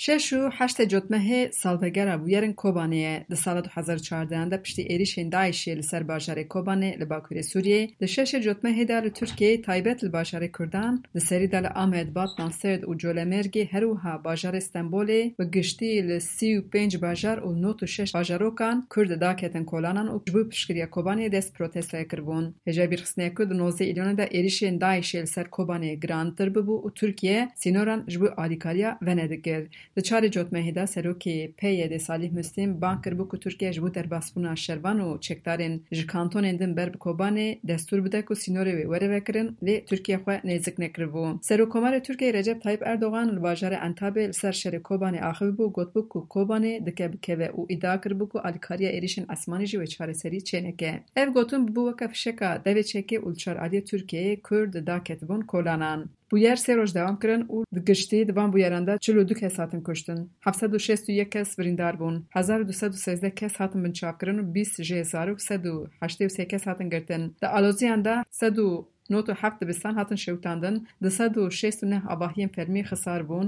6 و 8 جوتمه سالوگرا بویرن کوبانه د سال 2014 ده پشتی ایریشن داعشی لسر باجار کوبانه لباکوری سوریه د 6 جوتمه ده ترکیه تایبت لباجار کردان د سری دل آمد باتنان سرد و جولمرگی هروها باجار استانبول و گشتی ل 35 باجار و 96 باجاروکان کرد داکتن کولانان و جبو پشکریا کوبانه دست پروتست کربون هجا بیرخصنه کرد 19 ایلیون ده ایریشن داعشی لسر کوبانه گرانتر ببو و ترکیه سینوران جبو آلیکاریا وندگر د چار جوتمهیدا سروکی پیه د صالح مسلم بانکر بو کو ترکیه جبو در باسپونا شروان و چکتارن ج کانتون اندن برب کوبانه دستور بده کو سینوری وره وکرن ل ترکیه خو نزک نکربو سروکمار ترکیه رجب طیب اردوغان لباجار انتابه سر شر کوبانه اخو بو گوتبو کو کوبانه دکه بکه او ادا کربو کو الکاریا ایریشن اسمانی جو چاره سری چنکه ev gotun bu vaka fişeka deve çeke ulçar aliye Türkiye Kurd da ketbon kolanan Bu yer sê roj devam kirin û di giştî di van bûyeran de 42 kes hatin kuştin. 761 kes birîndar bûn. 1213 kes hatin binçavkirin û 20 jê zarok 183 kes hatin girtin. Di aloziyan de 197 dibistan hatin şewitandin. Di 169 avahiyên fermî xisar bûn.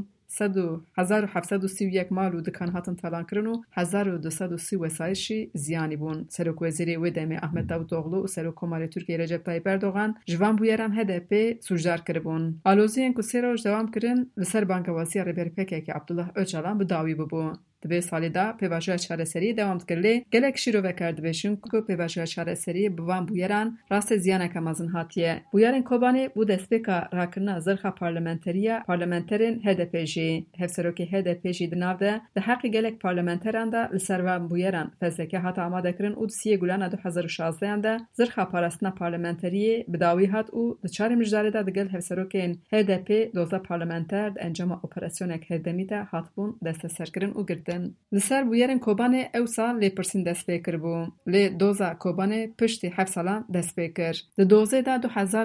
1731 mal û dikan hatin talankirin û 1230 wesayişî ziyanî bûn. Serokwezîrê wê demê Ahmet Davutoğlu û Serokkomarê Tirkiye Recep Tayyip Erdogan ji van bûyeran HDP sûcdar kiribûn. Aloziyên ku sê roj dewam kirin li ser bankewasiya Rêberpêkekê Abdullah Öcalan bi dawî bibû. Di vê salê de pêvajoya çareseriyê dewam dikir lê gelek şîrovekar dibêjin ku pêvajoya çareseriyê bi van bûyeran rastê ziyaneke mezin hatiye. Bûyerên Kobanê bû destpêka rakirina zirxa parlamenteriya parlamenterên HDP jî. Hevserokê HDP jî di nav de di heqê gelek parlamenteran de li ser van bûyeran fezleke hat amadekirin û di siyê gulana 2016 de zirxa parastina parlamenteriyê bi dawî hat û di çarê mijdarê de digel hevserokên HDP 12 parlamenter di encama operasyonek hevdemî de hatbûn desteserkirin û girtin. Li ser bûyerên Kobanê ew sal lêpirsîn dest pê kiribû. Lê doza Kobanê piştî hev salan dest pê kir. Di dozê de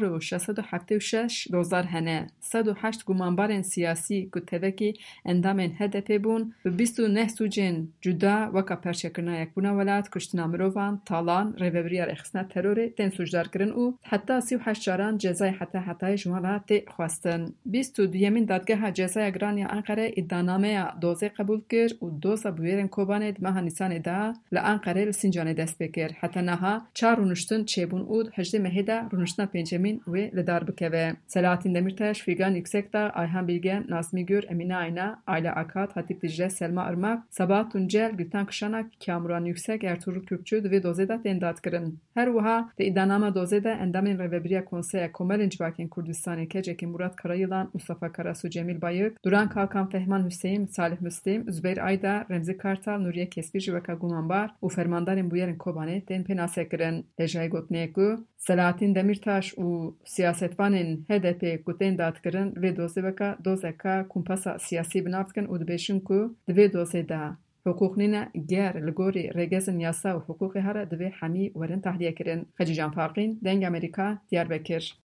2676 dozar hene. 108 gumanbarên siyasî ku tevekî endamên HDP bûn bi 29 sûcên cuda weka perçekirina Yekbûna Welat, kuştina mirovan, talan, rêveberiya rêxistina terorê tên sûcdarkirin û heta 38 caran cezayê hetayê ji wan re tê xwestin. 22yemîn Dadgeha Cezaya Giraniya Enqere îddianameya dozê qebûl kir û doza bûyerên Kobanê di meha Nîsanê de li Enqerê li Sincanê dest pê kir. Heta niha 4 rûniştin çêbûn û 8 Mehê de rûniştina pêncemîn wê li dar bikeve. Selahattin Demirtaş, Figan Yüksekdağ, Ayhan Bilge, Nazmi Gür, Emine Ayna, Ayla Akat, Hatip Dicle, Selma Irmak, Sabah Tuncel, Gülten Kışanak, Kamuran Yüksek, Ertuğrul Kürkçü di vê dozê de tên dadkirin. Her wiha di îddianama dozê de endamên Rêveberiya Konseya Komelên Civakên Kurdistanê Kecekê Murat Karayılan, Mustafa Karasu, Cemil Bayık, Duran Kalkan, Fehman Hüseyin, Salih Müslim, Zübeyir Ayda, Remzi Kartal, Nuriye Kesbî ji weka gumanbar û fermandarên bûyerên Kobanê tên pênasekirin. Hêjayê gotinê ku Selahattin Demirtaş û siyasetvanên HDP ku tên dadkirin vê dozê weka dozeka kumpasa siyasî binav dikin û dibêjin ku di vê dozê de hukûqnîne ger li gorî rêgezên yasa û hukûqê here divê hemî werin tehliyekirin. Xecî Canfaqîn, Deng Amerîka, Diyarbekir.